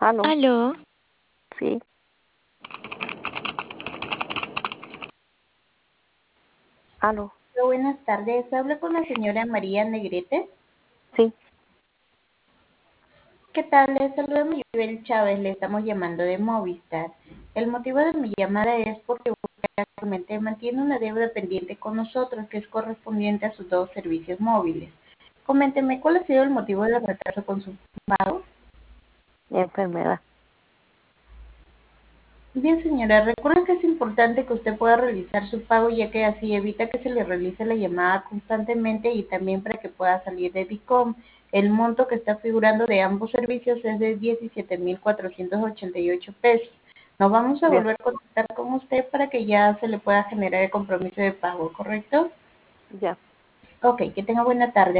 Aló, Aló, sí, aló, Hola, buenas tardes. Hablo con la señora María Negrete. sí, ¿Qué tal? Le saluda Maribel Chávez. Le estamos llamando de Movistar. El motivo de mi llamada es porque usted actualmente mantiene una deuda pendiente con nosotros que es correspondiente a sus dos servicios móviles. Coménteme, ¿cuál ha sido el motivo del retraso con su pago? enfermedad. Bien, señora, recuerda que es importante que usted pueda realizar su pago ya que así evita que se le realice la llamada constantemente y también para que pueda salir de DICOM. El monto que está figurando de ambos servicios es de 17.488 pesos. Nos vamos a Ya, volver a contactar con usted para que ya se le pueda generar el compromiso de pago, ¿correcto? ya. Ok, que tenga buena tarde.